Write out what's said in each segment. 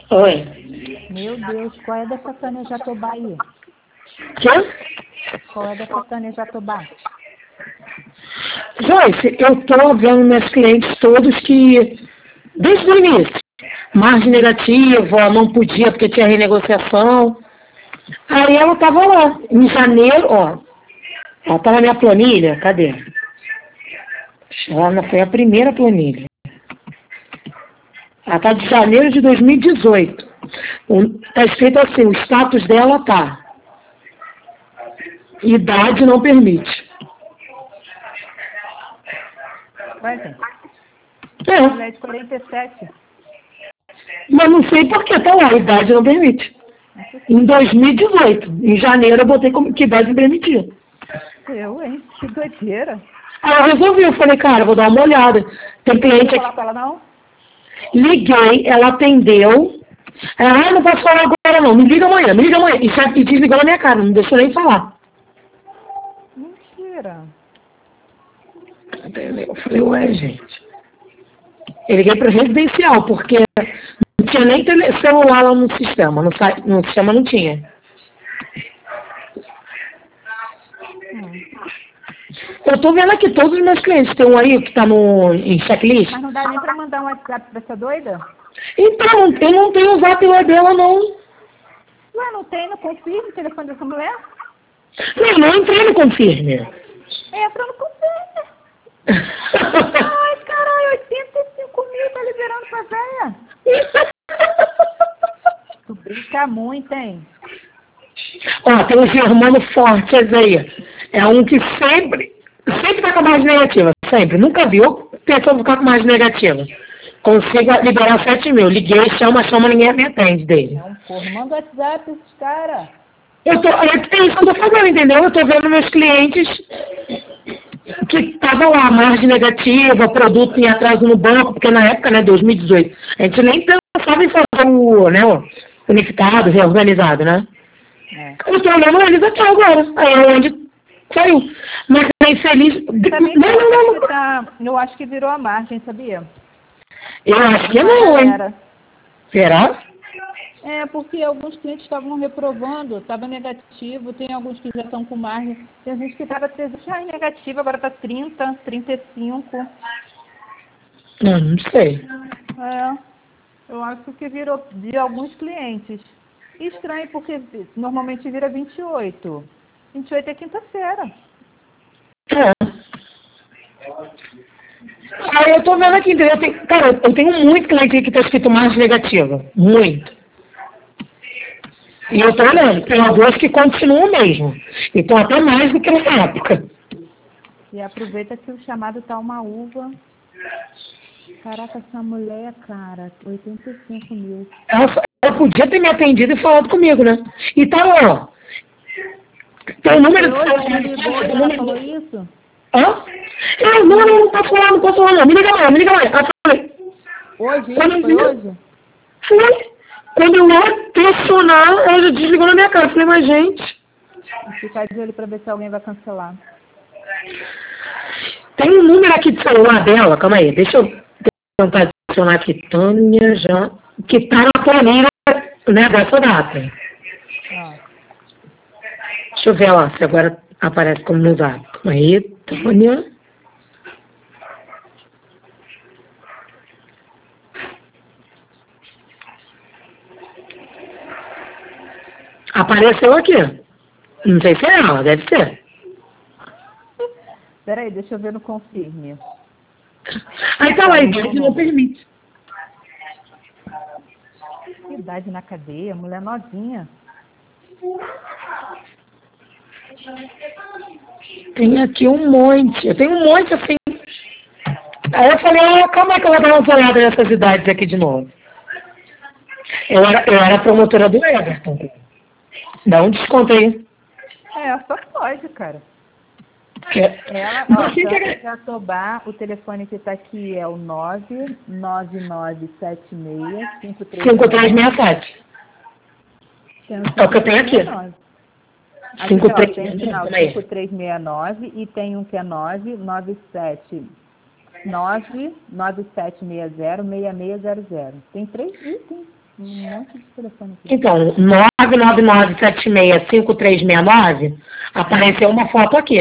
Oi. Meu Deus, qual é dessa Tânia Jatobá aí? Quê? Qual é dessa Tânia Jatobá? Joyce, eu tô vendo meus clientes todos que, desde o início, margem negativa, não podia porque tinha renegociação. Aí ela tava lá, em janeiro, ó. Ela tá na minha planilha, cadê? Ela foi a primeira planilha. Ela tá de janeiro de 2018. Tá escrito assim, o status dela tá. Idade não permite. Vai, gente. É, Ela é de 47. mas não sei por que tá lá, idade não permite. Em 2018, em janeiro, eu botei como que idade não permitia. Eu, hein? Que doideira. Aí eu resolvi, eu falei, cara, eu vou dar uma olhada. Tem cliente Não vou falar aqui. com ela, não? Liguei, ela atendeu. Ela, não posso falar agora não, me liga amanhã, me liga amanhã. E desligou na minha cara, não deixou nem falar. Mentira. Entendeu? Eu falei, ué, gente. Eu liguei para residencial, porque não tinha nem celular lá no sistema. No sistema não tinha. Eu tô vendo aqui todos os meus clientes. Tem um aí que tá em checklist. Mas não dá nem pra mandar um WhatsApp pra essa doida? Então, eu não tenho o zap lá dela, não. Ué, não tem? Não confirma o telefone dessa mulher? Não entrei no confirme. Entra no confirma. Ai, caralho, 85 mil tá liberando pra véia. Tu brinca muito, hein? Ó, tem uns irmãos fortes aí. É um que sempre tá com a margem negativa. Sempre. Nunca viu pessoa ficar com margem negativa. Consigo liberar 7 mil. Liguei, chama, ninguém me atende dele. É um corno. Manda WhatsApp esses caras. É isso que eu tô fazendo, entendeu? Eu tô vendo meus clientes que estavam lá, margem negativa, produto em atraso no banco, porque na época, né, 2018, a gente nem pensava em fazer o unificado, reorganizado, né? É. Eu tô olhando eles aqui agora. Aí é onde saiu. Mas é infeliz. Sabia que eu acho que virou a margem, sabia? Eu acho que Uma não, hein? galera. Será? É, porque alguns clientes estavam reprovando, estava negativo, tem alguns que já estão com margem. Tem gente que estava já em negativo, agora está 30, 35. Não sei. É, eu acho que virou de alguns clientes. Estranho, porque normalmente vira 28. 28 é quinta-feira. É. Aí eu tô vendo aqui, entendeu? Eu tenho muito cliente aqui que tá escrito margem negativa. Muito. E eu tô olhando, tem alguns que continuam mesmo. Então até mais do que na época. E aproveita que o chamado tá uma uva. Caraca, essa mulher, cara, 85 mil. Ela podia ter me atendido e falado comigo, né? E tá lá, ó. Tem o número de Hoje ela celular. ligou e ela falou isso? Hã? Não posso falar, não posso falar, não. Me liga amanhã, me liga amanhã. Eu falei, Hoje? Isso foi hoje? foi. Quando eu ia pressionar, ela já desligou na minha cara. Eu falei, mas gente. Vou ficar de olho pra ver se alguém vai cancelar. Tem um número aqui de celular dela, calma aí, deixa eu tentar adicionar aqui, Tânia já, que tá na planilha, né, dessa data. Ah. Deixa eu ver lá, se agora aparece como no zap. Calma aí, Tânia. Apareceu aqui. Não sei se é ela, deve ser. Peraí, deixa eu ver no confirme. Aí tá lá, a idade não permite. Idade na cadeia, mulher novinha. Tem aqui um monte. Eu tenho um monte assim. Aí eu falei, calma aí que eu vou dar uma olhada nessas idades aqui de novo. Eu era promotora do Everton. Dá um desconto aí. É, só pode, cara. Que... Ela, ó, Tânia Jatobá, o telefone que tá aqui é o 5367. É o que eu tenho aqui. Aqui, ó, tem o final 5369 e tem um que é 997606600. Tem 3 itens. Um monte de telefone aqui. Então, 999765369, apareceu uma foto aqui.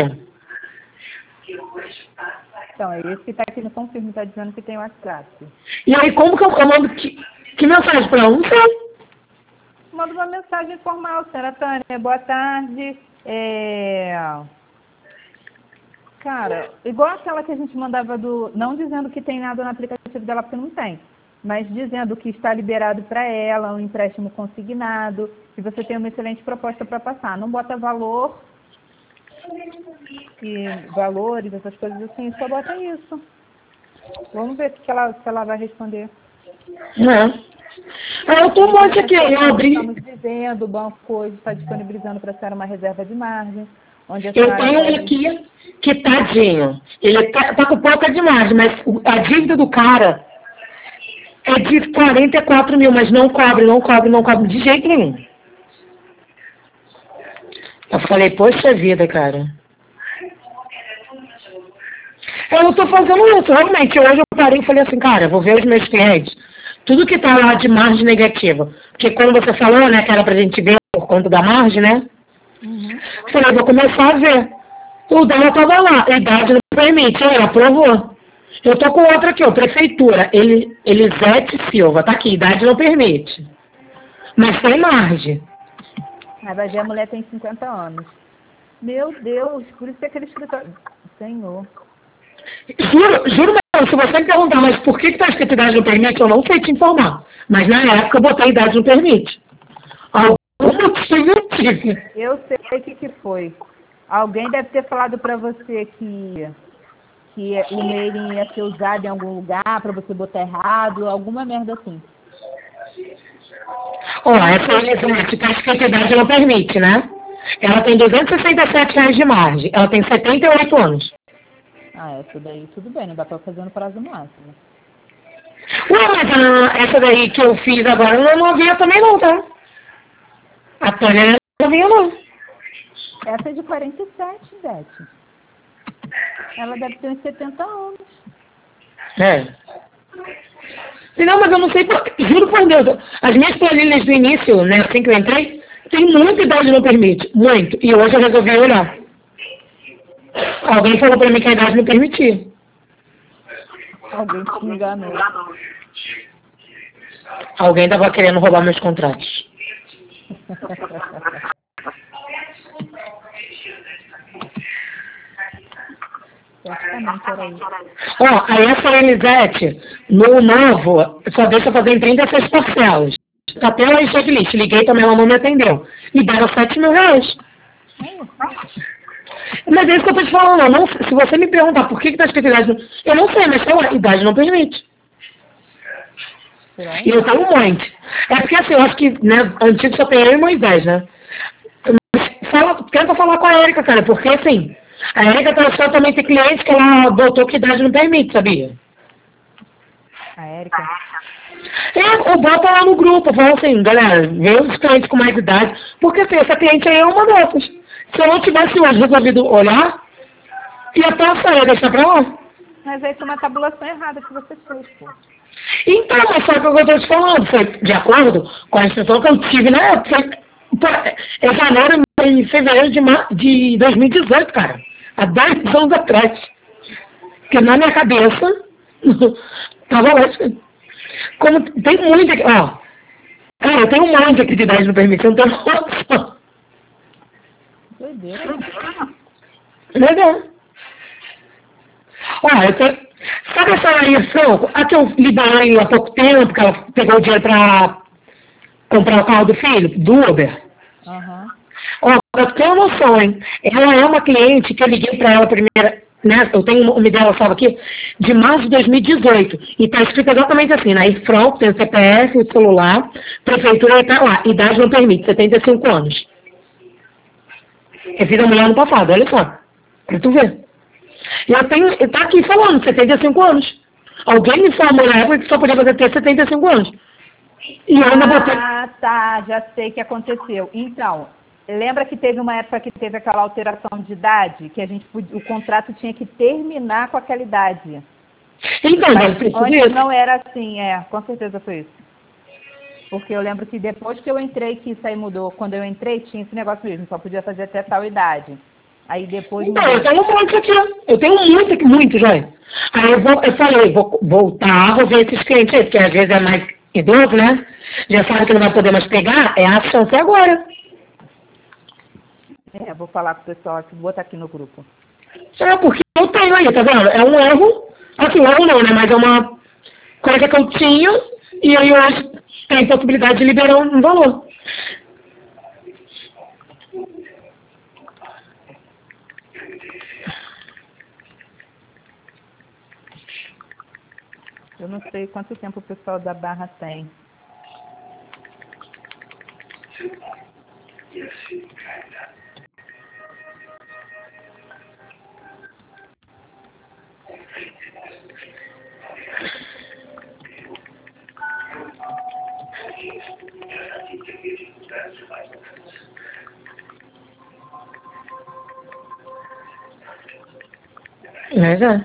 Então, é esse que está aqui no confirme, está dizendo que tem WhatsApp. E aí, como que eu mando que mensagem para ela? Não sei. Manda uma mensagem formal, senhora Tânia, boa tarde. Cara, igual aquela que a gente mandava não dizendo que tem nada no aplicativo dela, porque não tem, mas dizendo que está liberado para ela um empréstimo consignado, que você tem uma excelente proposta para passar. Não bota valor e valores, essas coisas assim, só bota isso. Vamos ver se ela vai responder. Eu tô um monte aqui, eu abri. Estamos dizendo, o banco hoje está disponibilizando para a senhora uma reserva de margem. Onde a Eu tenho um aqui que, tadinho, ele tá com pouca de margem, mas a dívida do cara é de 44 mil, mas não cobre de jeito nenhum. Eu falei, poxa vida, cara. Eu não tô fazendo isso, realmente. Hoje eu parei e falei assim, cara, vou ver os meus clientes. Tudo que tá lá de margem negativa. Porque quando você falou, né, que era pra gente ver por conta da margem, né? Eu falei, vou começar a ver. O dela tava lá, a idade não permite. Aí, aprovou. Eu tô com outra aqui, ó, prefeitura. Elisete Silva, tá aqui, idade não permite. Mas tem margem. Aí vai ver, a mulher tem 50 anos. Meu Deus, por isso que aquele escritório... Senhor. Juro mesmo, se você me perguntar, mas por que tá escrito idade não permite, eu não sei te informar. Mas na época eu botei idade não permite. Algum motivo eu tive. Eu sei o que foi. Alguém deve ter falado para você que o mailing ia ser usado em algum lugar para você botar errado, alguma merda assim. Ó, essa Elisete, tá escrito idade não permite, né? Ela tem R$ 267 de margem. Ela tem 78 anos. Ah, essa daí tudo bem, não dá para fazer no prazo máximo. Ué, mas essa daí que eu fiz agora eu não havia também não, tá? A Tânia não havia não. Essa é de 47, Beth. Ela deve ter uns 70 anos. Não, mas eu não sei, juro por Deus, as minhas planilhas do início, né, assim que eu entrei, tem muita idade não permite, muito. E hoje eu resolvi olhar. Alguém falou pra mim que a idade não permitia. Alguém te enganou. Alguém tava querendo roubar meus contratos. Certamente era isso. Ó, aí essa Elisete, no novo, só deixa fazer em 36 parcelas. Até lá em checklist, liguei também, ela não me atendeu. E deram R$ 7.000. Mas é isso que eu tô te falando, não, se você me perguntar por que tá escrito idade, eu não sei, mas sei lá, idade não permite. E eu tenho um monte. É porque assim, eu acho que, né, antigo só tem eu e Moisés, né? Mas tenta falar com a Érica, cara, porque assim, a Érica também tem clientes que ela botou que idade não permite, sabia? A Érica? Eu boto lá no grupo, falo assim, galera, vê os clientes com mais idade, porque assim, essa cliente aí é uma dessas. Se eu não tivesse hoje resolvido olhar, ia passar, ia deixar pra lá. Mas aí foi uma tabulação errada que você fez, pô. Então, mas só que eu estou te falando, foi de acordo com a instrução que eu tive na época. É janeiro e fevereiro de 2018, cara. Há 10 anos atrás. Porque na minha cabeça, tava lá. Como tem muita. Ó, cara, eu tenho um monte de atividade no permissão, então noção. Doideira. Legal. Ó, eu tenho. Sabe essa Maria Franco? A que eu liberei há pouco tempo, que ela pegou o dinheiro pra comprar o carro do filho, do Uber? Ó, eu tenho noção, hein? Ela é uma cliente que eu liguei pra ela primeira, né? Eu tenho o nome dela salvo aqui, de março de 2018. E tá escrito exatamente assim, na Franco, tem o CPF, o celular, prefeitura tá lá, idade não permite, 75 anos. Eu fiz a mulher ano passado, olha só. Pra tu ver. Eu tá aqui falando, 75 anos. Alguém me falou na época que só podia fazer ter 75 anos. E eu ainda botei. Ah, tá, já sei o que aconteceu. Então, lembra que teve uma época que teve aquela alteração de idade, que o contrato tinha que terminar com aquela idade. Então, deve ter sido Antes isso. não era assim, com certeza foi isso. Porque eu lembro que depois que eu entrei, que isso aí mudou. Quando eu entrei, tinha esse negócio mesmo, só podia fazer até tal idade. Aí depois Então, mudou. eu tenho um monte aqui. Eu tenho muito aqui, muito, Joia. Aí eu falei, vou voltar, vou ver esses clientes aí, porque às vezes é mais idoso, né? Já sabe que não vai poder mais pegar, é a chance agora. Vou falar com o pessoal aqui, vou botar aqui no grupo. É, porque eu tenho aí, tá vendo? É um erro, assim, erro não, né? Mas é uma coisa que eu tinha, e aí hoje tem possibilidade de liberar um valor. Eu não sei quanto tempo o pessoal da Barra tem. Mas é.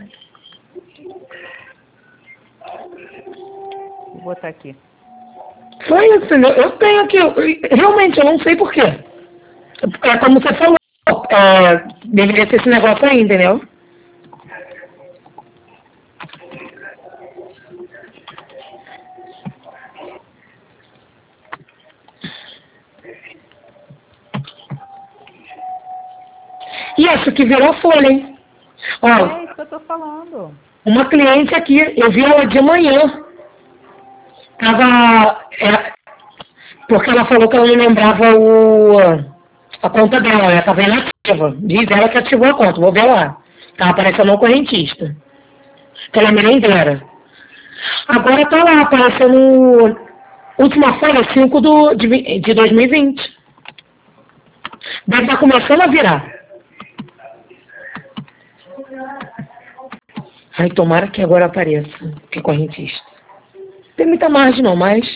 Vou botar aqui. Foi isso, entendeu? Eu tenho aqui, realmente, eu não sei porquê. É como você falou, deveria ter esse negócio aí, entendeu? E isso que virou folha, hein? Ó, É isso que eu tô falando. uma cliente aqui, eu vi ela de manhã. Tava. Porque ela falou que ela não lembrava a conta dela, ela estava inativa. Diz ela que ativou a conta, vou ver lá. Tava aparecendo no correntista. Que ela é merendeira. Agora tá lá, aparecendo última folha 5 de 2020. Deve estar começando a virar. Ai, tomara que agora apareça, que correntista. Não tem muita margem não, mas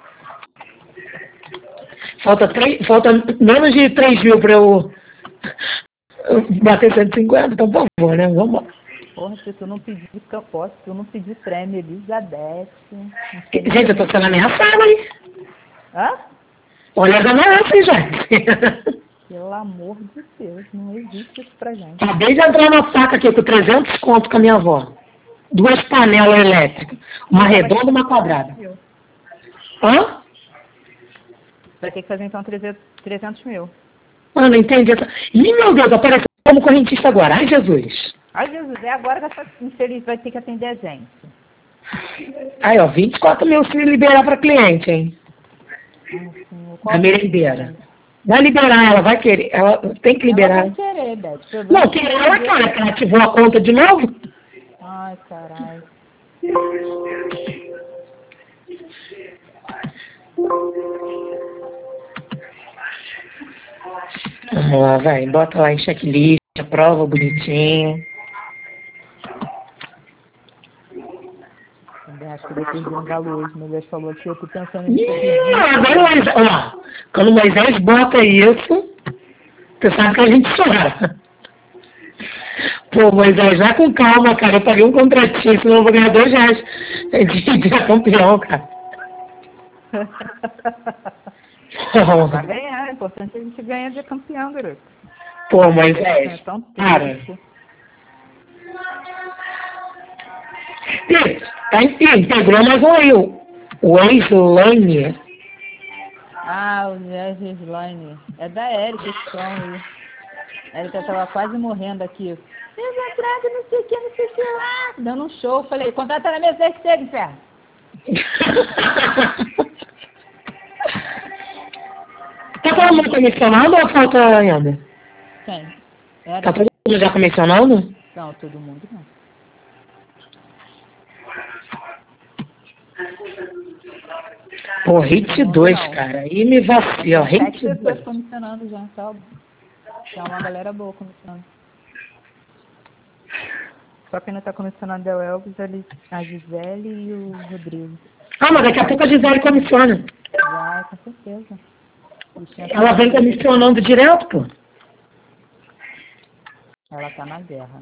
falta menos de 3 mil para eu bater 150, então por favor, né? Vamos lá. Porra, se tu não pedir capote, se tu não pedir prêmio, Elizabeth. Gente, eu tô sendo ameaçada, hein? Hã? Olha as ameaças, gente. Pelo amor de Deus, não existe isso pra gente. Acabei de entrar na faca aqui com 300 conto com a minha avó. 2 panelas elétricas. Uma redonda e uma quadrada. Hã? Vai ter que fazer então 300 mil. Ah, não entendi essa. Ih, meu Deus, apareceu como correntista agora. Ai, Jesus. Ai, Jesus, é agora que essa infeliz vai ter que atender a gente. Aí, ó, 24 mil se liberar para cliente, hein? Ai, Senhor, A merendeira. Vai liberar, ela vai querer. Ela tem que Ela liberar. vai querer, Beth. Não, querer ela quer, que ela ativou a conta de novo. Ai, caralho. Vamos lá, vai. Bota lá em checklist, aprova bonitinho. Também acho que eu vou perder um valor hoje. O Moisés falou aqui, eu tô pensando Ih, em agora o Moisés, ó, quando o Moisés bota isso, você sabe que a gente chora. Pô, Moisés, vai com calma, cara. Eu paguei um contratinho, senão eu vou ganhar R$2 de campeão, cara. Vai ganhar, é importante a gente ganhar de campeão, garoto. Pô, É Moisés, tão cara. triste. Integrou mais um aí, o ex-Lane. Ah, o Jazz Slime. É da Erika esse som aí. A Erika tava quase morrendo aqui. Desentrada, não sei o que, não sei o que lá. Dando um show. Falei, contrata na mesa desse chega, inferno. Tá todo mundo comissionado ou falta ainda? Quem? Tá Erika? todo mundo já comissionado? Não, todo mundo não. Pô, hit 2, cara. Aí me vacila, ó. Tem Hit 7 pessoas 2. comissionando já, tá? Tem uma galera boa comissionando. Só quem não tá comissionando é o Elvis, a Gisele e o Rodrigo. Ah, mas daqui a pouco a Gisele comissiona. Vai, com certeza. Ela vem comissionando direto, pô. Ela tá na guerra.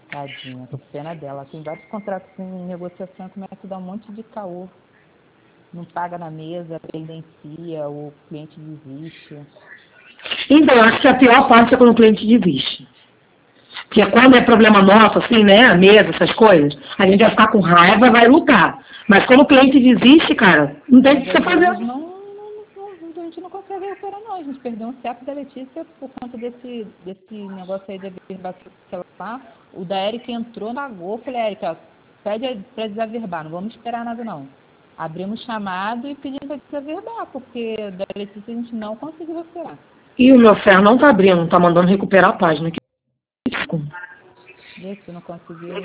Tadinha, tô com pena dela. Tem vários contratos em negociação, começa a dar um monte de caô. não paga na mesa, pendencia, o cliente desiste. Então, eu acho que a pior parte é quando o cliente desiste. Porque quando é problema nosso, assim, né, a mesa, essas coisas, a gente vai ficar com raiva, vai lutar. Mas quando o cliente desiste, cara, não tem o que você fazer. A gente não consegue recuperar, não. A gente perdeu um CEP da Letícia por conta desse negócio aí de averbar celular. O da Erika entrou, pagou. Falei, Erika, pede para desaverbar, não vamos esperar nada, não. Abrimos chamado e pedimos para desaverbar, porque da Letícia a gente não conseguiu recuperar. E o meu ferro não tá abrindo, não tá mandando recuperar a página. Vê se não conseguiu.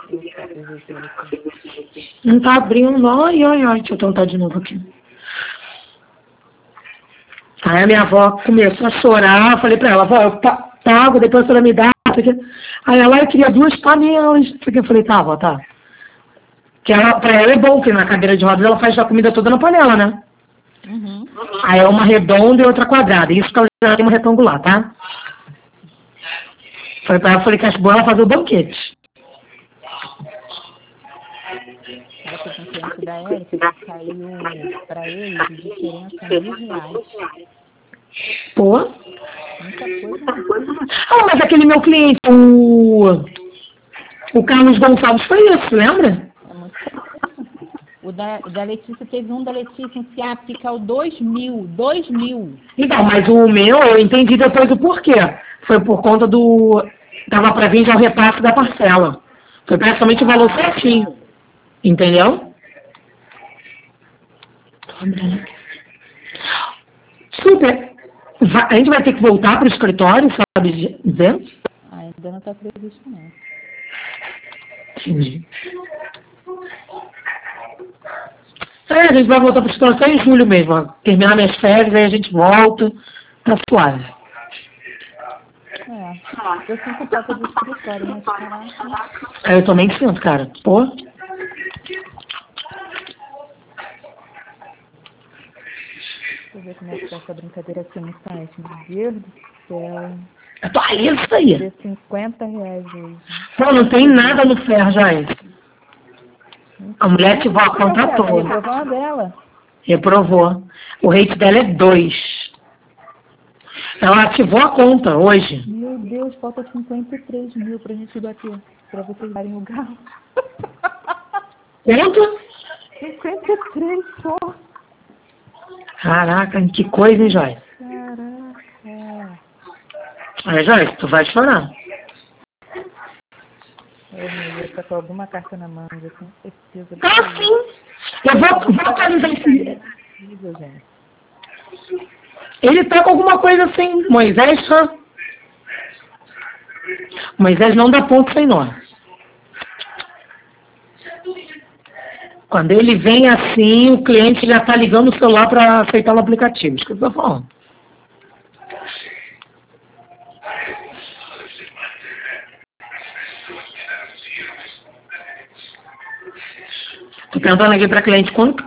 Não tá abrindo, ai, deixa eu tentar de novo aqui. Aí a minha avó começou a chorar, falei pra ela, avó, eu pago, depois a senhora me dá, aí ela, eu queria 2 panelas, eu falei, tá, avó, tá. Que ela, pra ela é bom, que na cadeira de rodas ela faz a comida toda na panela, né? Uhum. Aí é uma redonda e outra quadrada, isso que ela já tem uma retangular, tá? Falei pra ela, falei que acho bom ela fazer o banquete. Essa cliente da Erika saiu para ele de diferença R$ 1.000. Pô. Muita coisa. Ah, mas aquele meu cliente, o Carlos Gonçalves foi isso, lembra? É muito o da Letícia, teve um da Letícia, um CIAP que caiu 2.000. Então, mas o meu, eu entendi depois o porquê. Foi por conta do... Tava para vir já o repasse da parcela. Foi praticamente o valor certinho. Entendeu? Super. A gente vai ter que voltar para o escritório, sabe dizer? Ainda não está previsto, não. Entendi. A gente vai voltar para o escritório só em julho mesmo. Ó. Terminar minhas férias, aí a gente volta para suave. Eu sinto falta do escritório, mas caraca. Eu também sinto, cara. Pô. Deixa eu ver como é que tá essa brincadeira aqui no site. Meu Deus do céu. Atualiza aí. R$50 hoje. Pô, não tem nada no ferro, Joyce. A mulher ativou a conta toda. Reprovou a dela. Reprovou. O rate dela é 2. Ela ativou a conta hoje. Meu Deus, falta 53 mil pra gente bater. Pra vocês darem o galo. Quanto? 53 só. Caraca, que coisa, hein, Joyce? Caraca. Aí, Joyce, tu vai chorar. Eu ia estar com alguma carta na manga, eu tenho certeza. Ah, sim. Eu vou atualizar esse... Ele tá com alguma coisa assim. Moisés só. Moisés não dá ponto sem nó. Quando ele vem assim, o cliente já tá ligando o celular para aceitar o aplicativo. Isso que eu tô falando. Tô tentando aqui para cliente quanto?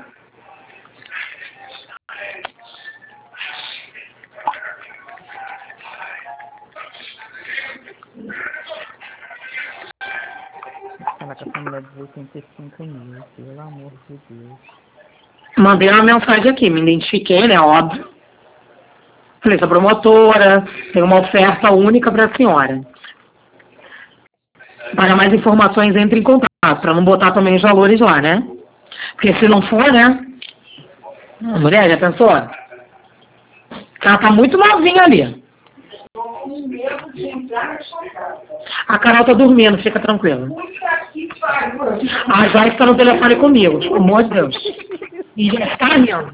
Caraca, essa mulher de 85 mil, pelo amor de Deus. Mandei uma mensagem aqui, me identifiquei, né, óbvio. Falei, sou promotora, tem uma oferta única para a senhora. Para mais informações, entre em contato, para não botar também os valores lá, né? Porque se não for, né? A mulher, já pensou? Ela tá muito novinha ali. A Carol tá dormindo, fica tranquila. A Joyce tá no telefone comigo, pelo amor de Deus. E já está rindo.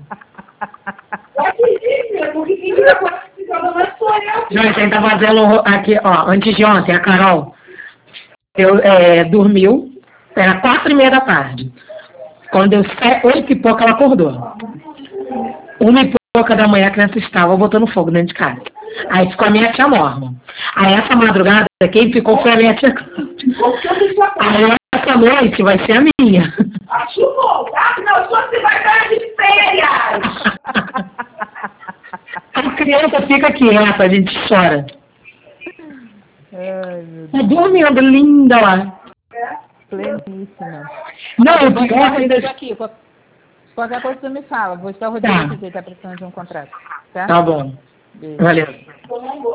Joyce, a gente tá fazendo aqui, ó, antes de ontem, a Carol dormiu, era 4:30 da tarde. Quando deu 8 e pouco, ela acordou. 1:00 da manhã a criança estava botando fogo dentro de casa. Aí ficou a minha tia Norma. Aí essa madrugada, quem ficou foi a minha tia Cláudia. Aí essa noite vai ser a minha. Não, você vai estar de férias! A criança fica quieta, a gente chora. Ai, meu Deus. Tá dormindo, linda lá. Pleníssima. Não, o pior ainda... Aqui, Qualquer coisa você me fala. Vou estar o Rodrigo Tá. aqui, que ele está precisando de um contrato. Tá? Tá bom. Beijo. Valeu.